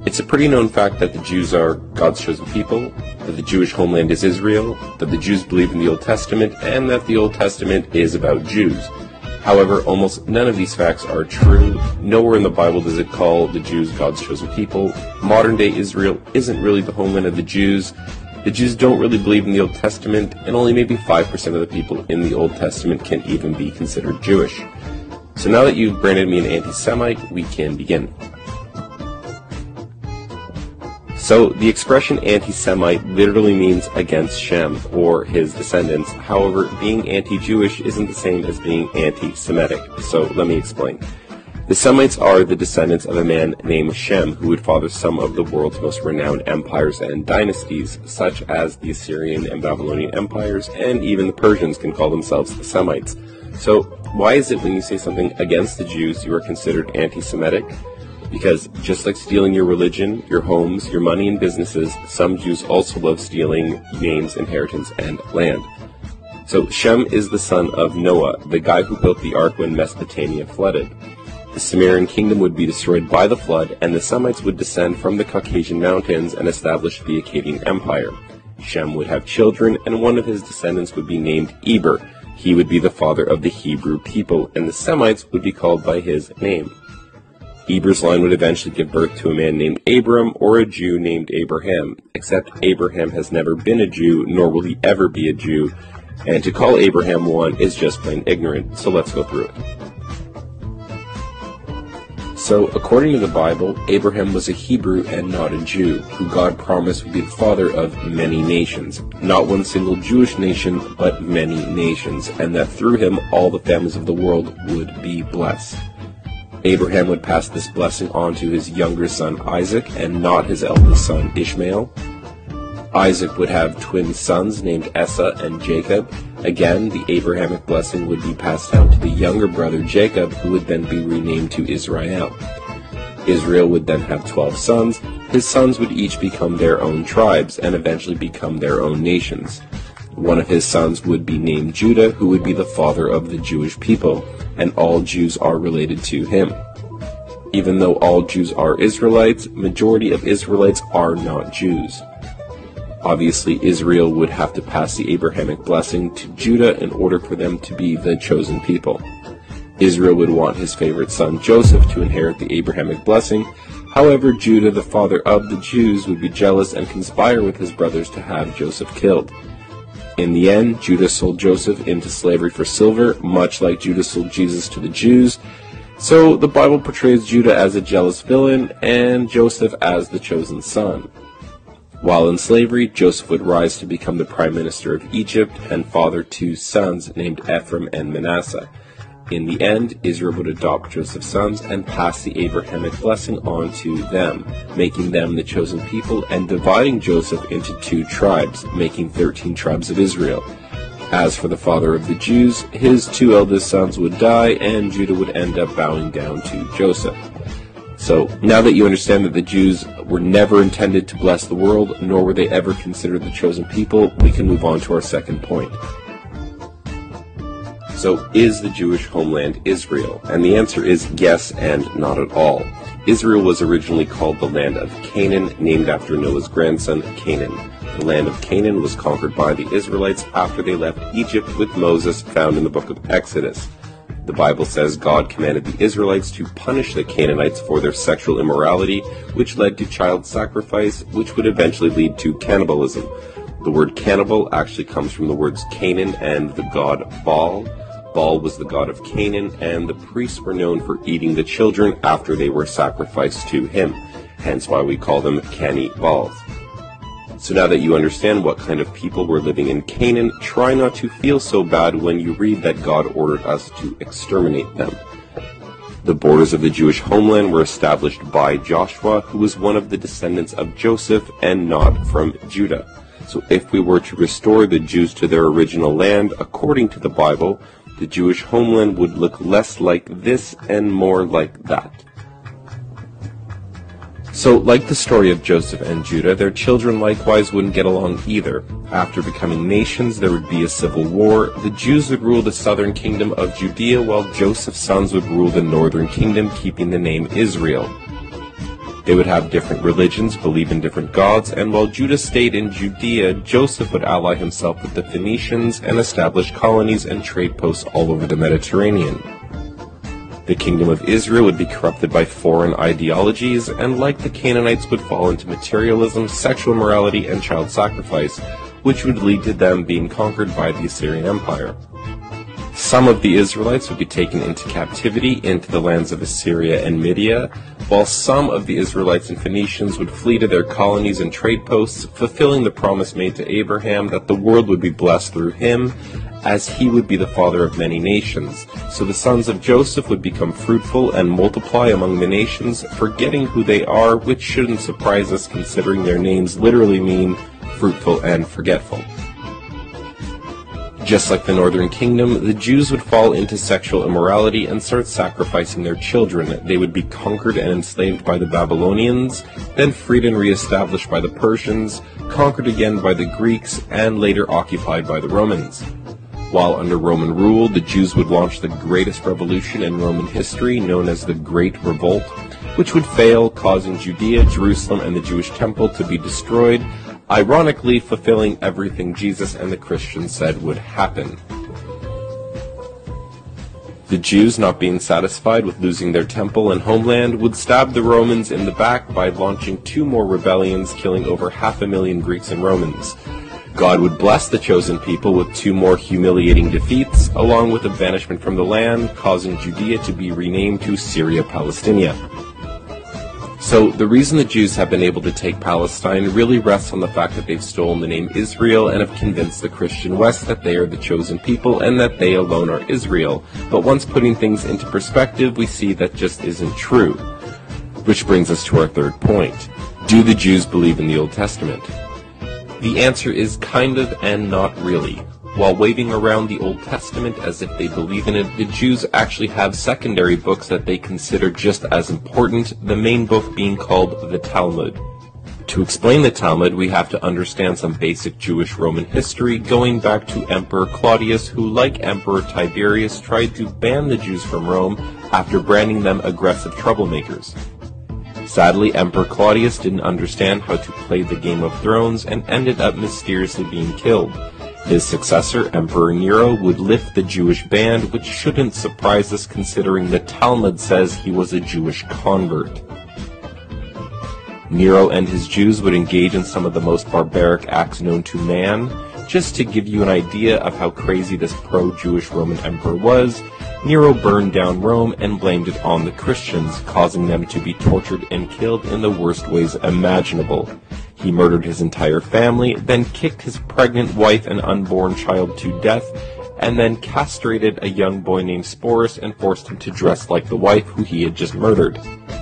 It's a pretty known fact that the Jews are God's chosen people, that the Jewish homeland is Israel, that the Jews believe in the Old Testament, and that the Old Testament is about Jews. However, almost none of these facts are true. Nowhere in the Bible does it call the Jews God's chosen people. Modern-day Israel isn't really the homeland of the Jews. The Jews don't really believe in the Old Testament, and only maybe 5% of the people in the Old Testament can even be considered Jewish. So now that you've branded me an anti-Semite, we can begin. So, the expression anti-Semite literally means against Shem, or his descendants. However, being anti-Jewish isn't the same as being anti-Semitic. So, let me explain. The Semites are the descendants of a man named Shem, who would father some of the world's most renowned empires and dynasties, such as the Assyrian and Babylonian empires, and even the Persians can call themselves the Semites. So, why is it when you say something against the Jews, you are considered anti-Semitic? Because just like stealing your religion, your homes, your money and businesses, some Jews also love stealing names, inheritance, and land. So Shem is the son of Noah, the guy who built the ark when Mesopotamia flooded. The Sumerian kingdom would be destroyed by the flood, and the Semites would descend from the Caucasian mountains and establish the Akkadian Empire. Shem would have children, and one of his descendants would be named Eber. He would be the father of the Hebrew people, and the Semites would be called by his name. Eber's line would eventually give birth to a man named Abram or a Jew named Abraham, except Abraham has never been a Jew, nor will he ever be a Jew, and to call Abraham one is just plain ignorant, so let's go through it. So, according to the Bible, Abraham was a Hebrew and not a Jew, who God promised would be the father of many nations, not one single Jewish nation, but many nations, and that through him all the families of the world would be blessed. Abraham would pass this blessing on to his younger son Isaac and not his eldest son Ishmael. Isaac would have twin sons named Esau and Jacob. Again, the Abrahamic blessing would be passed down to the younger brother Jacob, who would then be renamed to Israel. Israel would then have 12 sons. His sons would each become their own tribes and eventually become their own nations. One of his sons would be named Judah, who would be the father of the Jewish people, and all Jews are related to him. Even though all Jews are Israelites, majority of Israelites are not Jews. Obviously, Israel would have to pass the Abrahamic blessing to Judah in order for them to be the chosen people. Israel would want his favorite son Joseph to inherit the Abrahamic blessing. However, Judah, the father of the Jews, would be jealous and conspire with his brothers to have Joseph killed. In the end, Judah sold Joseph into slavery for silver, much like Judah sold Jesus to the Jews. So the Bible portrays Judah as a jealous villain and Joseph as the chosen son. While in slavery, Joseph would rise to become the prime minister of Egypt and father two sons named Ephraim and Manasseh. In the end, Israel would adopt Joseph's sons and pass the Abrahamic blessing on to them, making them the chosen people and dividing Joseph into 2 tribes, making 13 tribes of Israel. As for the father of the Jews, his 2 eldest sons would die and Judah would end up bowing down to Joseph. So, now that you understand that the Jews were never intended to bless the world, nor were they ever considered the chosen people, we can move on to our second point. So, is the Jewish homeland Israel? And the answer is yes and not at all. Israel was originally called the land of Canaan, named after Noah's grandson, Canaan. The land of Canaan was conquered by the Israelites after they left Egypt with Moses, found in the book of Exodus. The Bible says God commanded the Israelites to punish the Canaanites for their sexual immorality, which led to child sacrifice, which would eventually lead to cannibalism. The word cannibal actually comes from the words Canaan and the god Baal. Baal was the god of Canaan, and the priests were known for eating the children after they were sacrificed to him, hence why we call them cannibals. So now that you understand what kind of people were living in Canaan, try not to feel so bad when you read that God ordered us to exterminate them. The borders of the Jewish homeland were established by Joshua, who was one of the descendants of Joseph and not from Judah. So if we were to restore the Jews to their original land, according to the Bible, the Jewish homeland would look less like this and more like that. So, like the story of Joseph and Judah, their children likewise wouldn't get along either. After becoming nations, there would be a civil war. The Jews would rule the southern kingdom of Judea, while Joseph's sons would rule the northern kingdom, keeping the name Israel. They would have different religions, believe in different gods, and while Judah stayed in Judea, Joseph would ally himself with the Phoenicians and establish colonies and trade posts all over the Mediterranean. The kingdom of Israel would be corrupted by foreign ideologies, and like the Canaanites would fall into materialism, sexual immorality, and child sacrifice, which would lead to them being conquered by the Assyrian Empire. Some of the Israelites would be taken into captivity into the lands of Assyria and Media, while some of the Israelites and Phoenicians would flee to their colonies and trade posts, fulfilling the promise made to Abraham that the world would be blessed through him, as he would be the father of many nations. So the sons of Joseph would become fruitful and multiply among the nations, forgetting who they are, which shouldn't surprise us considering their names literally mean fruitful and forgetful. Just like the northern kingdom, the Jews would fall into sexual immorality and start sacrificing their children. They would be conquered and enslaved by the Babylonians, then freed and re-established by the Persians, conquered again by the Greeks, and later occupied by the Romans. While under Roman rule, the Jews would launch the greatest revolution in Roman history, known as the Great Revolt, which would fail, causing Judea, Jerusalem, and the Jewish temple to be destroyed, ironically fulfilling everything Jesus and the Christians said would happen. The Jews, not being satisfied with losing their temple and homeland, would stab the Romans in the back by launching 2 more rebellions, killing over 500,000 Greeks and Romans. God would bless the chosen people with 2 more humiliating defeats, along with a banishment from the land, causing Judea to be renamed to Syria Palestinia. So the reason the Jews have been able to take Palestine really rests on the fact that they've stolen the name Israel and have convinced the Christian West that they are the chosen people and that they alone are Israel. But once putting things into perspective, we see that just isn't true. Which brings us to our third point. Do the Jews believe in the Old Testament? The answer is kind of and not really. While waving around the Old Testament as if they believe in it, the Jews actually have secondary books that they consider just as important, the main book being called the Talmud. To explain the Talmud, we have to understand some basic Jewish Roman history, going back to Emperor Claudius, who, like Emperor Tiberius, tried to ban the Jews from Rome after branding them aggressive troublemakers. Sadly, Emperor Claudius didn't understand how to play the Game of Thrones and ended up mysteriously being killed. His successor, Emperor Nero, would lift the Jewish ban, which shouldn't surprise us considering the Talmud says he was a Jewish convert. Nero and his Jews would engage in some of the most barbaric acts known to man. Just to give you an idea of how crazy this pro-Jewish Roman emperor was, Nero burned down Rome and blamed it on the Christians, causing them to be tortured and killed in the worst ways imaginable. He murdered his entire family, then kicked his pregnant wife and unborn child to death, and then castrated a young boy named Sporus and forced him to dress like the wife who he had just murdered.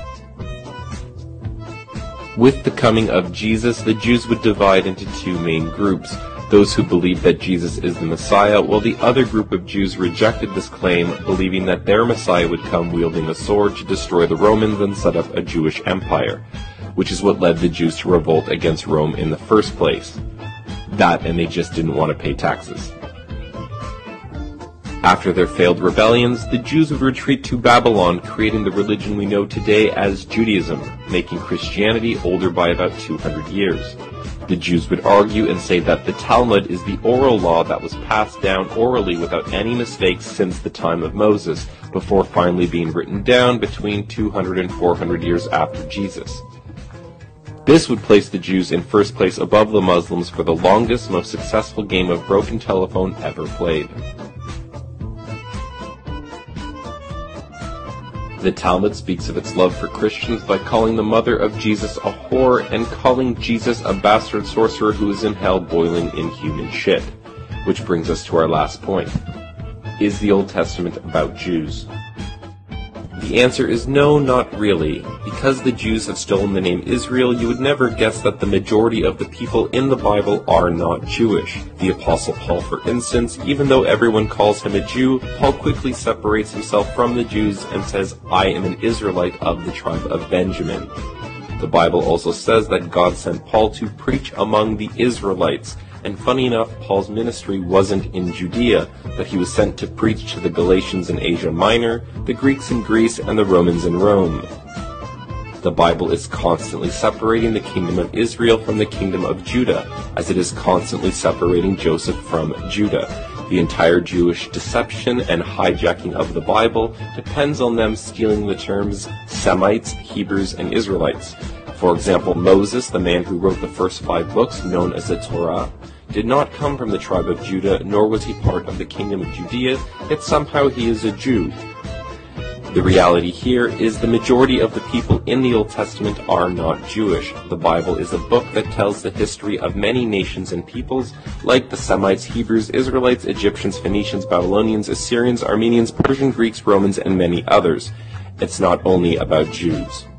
With the coming of Jesus, the Jews would divide into 2 main groups. Those who believed that Jesus is the Messiah, while the other group of Jews rejected this claim, believing that their Messiah would come wielding a sword to destroy the Romans and set up a Jewish empire, which is what led the Jews to revolt against Rome in the first place. That, and they just didn't want to pay taxes. After their failed rebellions, the Jews would retreat to Babylon, creating the religion we know today as Judaism, making Christianity older by about 200 years. The Jews would argue and say that the Talmud is the oral law that was passed down orally without any mistakes since the time of Moses, before finally being written down between 200 and 400 years after Jesus. This would place the Jews in first place above the Muslims for the longest, most successful game of broken telephone ever played. The Talmud speaks of its love for Christians by calling the mother of Jesus a whore and calling Jesus a bastard sorcerer who is in hell boiling in human shit. Which brings us to our last point. Is the Old Testament about Jews? The answer is no, not really. Because the Jews have stolen the name Israel, you would never guess that the majority of the people in the Bible are not Jewish. The Apostle Paul, for instance, even though everyone calls him a Jew, Paul quickly separates himself from the Jews and says, "I am an Israelite of the tribe of Benjamin." The Bible also says that God sent Paul to preach among the Israelites. And funny enough, Paul's ministry wasn't in Judea, but he was sent to preach to the Galatians in Asia Minor, the Greeks in Greece, and the Romans in Rome. The Bible is constantly separating the kingdom of Israel from the kingdom of Judah, as it is constantly separating Joseph from Judah. The entire Jewish deception and hijacking of the Bible depends on them stealing the terms Semites, Hebrews, and Israelites. For example, Moses, the man who wrote the first 5 books, known as the Torah, did not come from the tribe of Judah, nor was he part of the kingdom of Judea, yet somehow he is a Jew. The reality here is the majority of the people in the Old Testament are not Jewish. The Bible is a book that tells the history of many nations and peoples, like the Semites, Hebrews, Israelites, Egyptians, Phoenicians, Babylonians, Assyrians, Armenians, Persians, Greeks, Romans, and many others. It's not only about Jews.